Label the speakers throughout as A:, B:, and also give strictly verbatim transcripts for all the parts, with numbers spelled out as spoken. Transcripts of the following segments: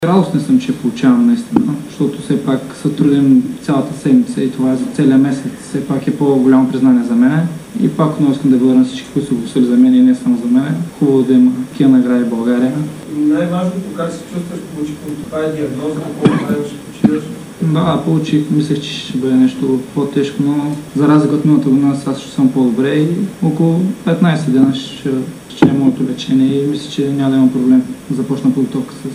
A: Радостен съм, че получавам наистина, защото все пак се трудим цялата седмица и това е за целия месец. Все пак е по-голямо признание за мен. И пак много искам да благодаря на всички, които са гласували за мен и не само за мен. Хубаво да има такива награди в България.
B: Най-важното, как се чувстваш, получи това е диагноза, колко време ще почиваш?
A: Да, получих. Мислех, че ще бъде нещо по-тежко, но за разлика от миналата година аз ще съм по-добре и около петнайсет дена ще, ще е моето лечение и мисля, че няма да има проблем. Започна подготовка с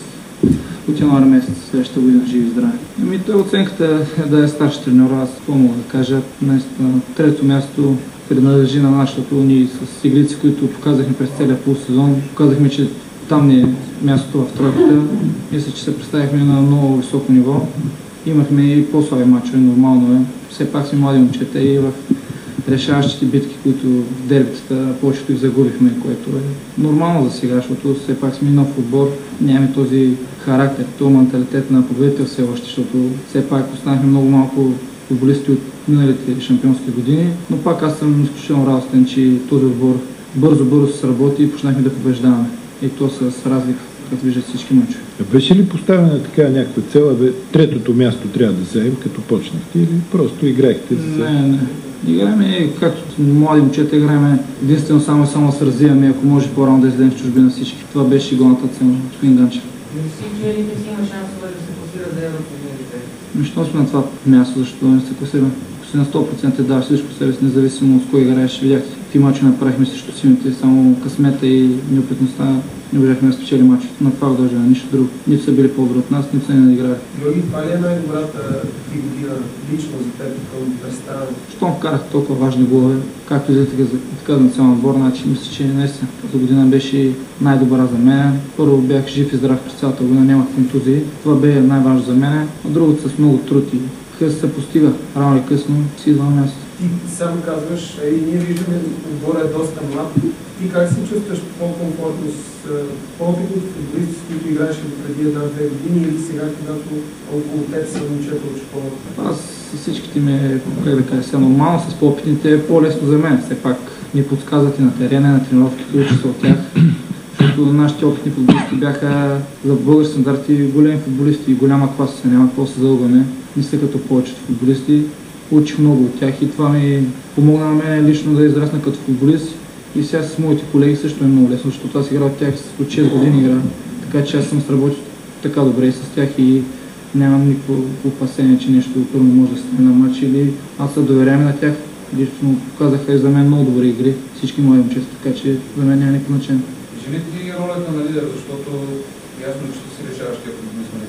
A: от януари месец следващата година живи и здрави. Ами той оценката е да е старши треньор, аз по-мога да кажа. Наистина, трето място принадлежи на нас, защото ние с игрици, които показахме през целия полусезон, показахме, че там ни е мястото в тройката. Мисля, че се представихме на много високо ниво. Имахме и по-слаби мачове, нормално е. Все пак сме млади момчета и в решаващите битки, които в дербитата повечето их загубихме, което е нормално за сега, защото все пак сме нов отбор, нямаме този характер, този менталитет на победител все още, защото все пак останахме много малко футболисти от миналите шампионски години, но пак аз съм изключително радостен, че този отбор бързо-бързо се работи и почнахме да побеждаваме. И то с разлика, като виждат всички мачове.
C: Беше ли поставена така някаква цел, бе, третото място трябва да вземем, като почнахте, или просто играехте за себе?
A: Не, не. Играеме, както млади момчета, играеме единствено само и само да се развиваме, ако може по-рано да излезем в чужбина всички. Това беше и голната цел, господин Ганчев.
B: Всички елите си има шансове да се класират за Еврокубите?
A: Защо сме на това място, защо не се класираме? Ако си на сто процента дава всичко себе си, независимо от кой играеш, видяхте. Какви мачове направихме срещу силните, само късмета и неопитността не можехме да спечели мачове. На това дължа, нищо друго. Нито са били по-добри от нас, нито са не надиграли.
B: Георги, това ли е най-добрата ти година лично за теб към представяне?
A: Щом вкарах толкова важни голове, както и за така за национален отбор, значи мисля, че наистина тази година беше най-добра за мен. Първо бях жив и здрав през цялата година, нямах контузии. Това бе най-важно за мен. А другото с много труд и къс се постига. Рано и късно си идва на място.
B: Ти сам казваш, и ние виждаме, отбора е доста млад. Ти как се чувстваш по-комфортно с по-опитните футболисти, с които играеш преди една-две години или сега, когато около теб са момчета от школата?
A: Аз с всичките ми, как да кажа, са нормално, с по-опитните е по-лесно за мен. Все пак ни подсказват и на терена, на тренировките, учи се от тях. Защото нашите опитни футболисти бяха за български стандарти големи футболисти и голяма класа, няма какво се залъгваме. Не са като повечето футболисти. Учих много от тях и това ми помогна на мен лично да израсна като футболист. И сега с моите колеги също е много лесно, защото аз играл от тях от шест години игра. Така че аз съм сработил така добре с тях и нямам никакво опасение, че нещо трудно може да стане на матч или аз се доверявам на тях. Лично показаха и за мен много добри игри, всички мои момчета, така че за мен няма никакво значение.
D: Живи ти ролята на лидер, защото ясно, че ти си решаваш тия футболисти.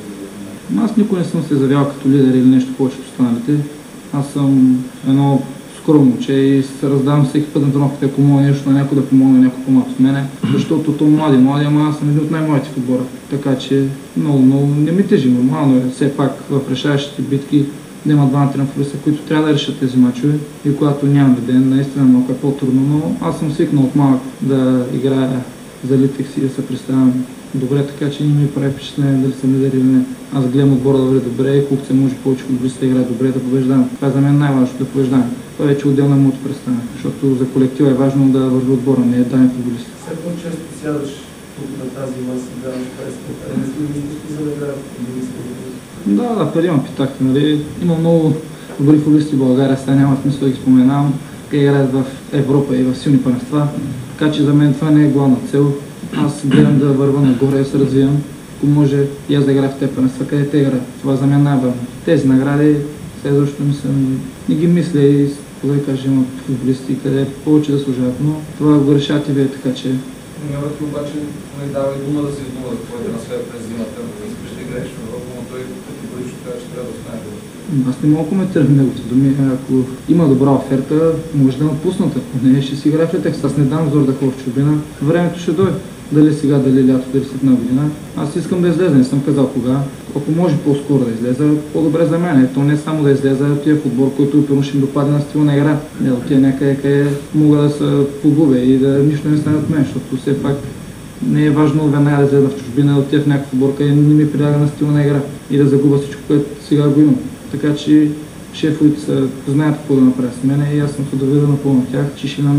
A: Аз никога не съм се завял като лидер или нещо повече от останалите. Аз съм едно скромно момче и се раздавам всеки път на тренировките, ако мога нещо на някой да помогне, някой по-малко от мене, защото то млади, млади, ама аз съм един от най-младите в отбора. Така че много, много не ми тежи, нормално е все пак в решаващите битки да има два тренировки, които трябва да решат тези мачове и когато нямаме ден, наистина малко е по-трудно, но аз съм свикнал от малък да играя за Литекс и да се представям добре, така че не ми прави впечатление дали съм лидер или не. Аз гледам отбора да върви добре и колкото се може повече футболисти да играят добре, да побеждавам. Това е за мен най-важното, да побеждавам. Това вече отделно е моето представяне, защото за колектива е важно да върви отбора, не е даден футболист.
B: Все по-често сядаш тук на тази маса, да даваш преската. Не мислиш ли за награда футболиста?
A: Да, да, преди ме питахте, нали. Има много добри футболисти в България, сега няма смисъл да ги споменавам. Те играят в Европа и в силни първенства, така че за мен това не е главна цел. Аз гледам да вървя нагоре, да се развивам. Ако може и аз да играя в тези първенства, къде те играят. Това за мен най-важно. Тези награди, сега защо не съм, не ги мисля и да кажа, има футболисти, къде повече да служат, но това го решавате вие, така че.
D: Треньорът ти обаче не дава и дума да се издува за твоя трансфер през зимата. Искаш да играеш в Европа, но той категорично казва, че трябва да остане.
A: Аз не мога да коментирам неговите думи. Ако има добра оферта, може да ме пуснат. Ако не, ще си играя в Литекс. Аз не дам зор да ходя в чужбина. Времето ще дойде. Дали сега, дали лято, дали след една година. Аз искам да излеза, не съм казал кога. Ако може по-скоро да излеза, по-добре за мен. Ето не само да излеза тия футбол, който първо ще ми допадне на стила на игра. Не, от тия някъде, къде мога да се погубя и да нищо не стане от мен, защото все пак не е важно веднага да излеза в чужбина, да отида в някаква футбол, къде не ми приляга на стила на игра и да загубя всичко, което сега го имам. Така че шефовете знаят какво да направят с мене и аз съм се доверил напълно на тях, че ще намерят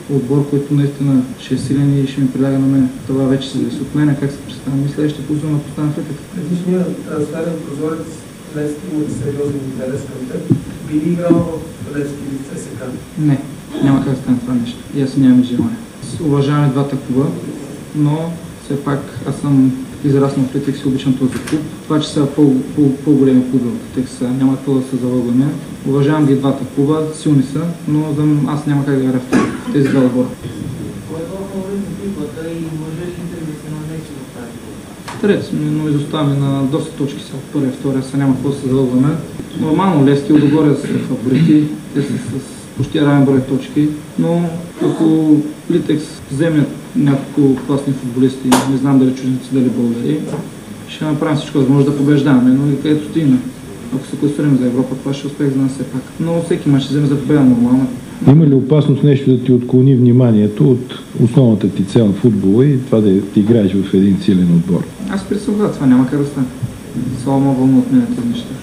A: отбор, който наистина ще е силен и ще ми приляга на мен. Това вече се зависи от мен, как се представям. Мисля, ще пуснем да поставям в Литекс.
B: Предишният трансферен прозорец Левски има сериозен интерес към теб. Би ли играл в Левски или в ЦСКА?
A: Не, няма как да стане това нещо. И аз нямам желание. Уважавам и двата клуба, но все пак аз съм израснал в Литекс и обичам този клуб. Това, че са по, по, по-големи клуби от Литекс, няма какво да се залъгваме. Уважавам ги двата клуба, силни са, но аз няма как да играя в тези два отбора.
E: Кой е фаворит на клубата и може ли интернационално нещо в тази клуба?
A: Трет сме, но изоставаме на доста точки са. Първия, втория са, няма какво да се залъгваме. Нормално Левски отгоре са фаворити, те са с почти равен брой точки, но ако Литекс вземе няколко класни футболисти, не знам дали чужденци, дали българи, ще направим всичко възможно да побеждаваме, но и където стигне. Ако се класираме за Европа, това ще успех за нас все пак. Но всеки мач ще вземе за победа нормално.
C: Има ли опасност нещо да ти отклони вниманието от основната ти цел в футбола и това да ти играеш в един силен отбор?
A: Аз присъвам, това няма как да стане. Слава вълна от мен тези неща.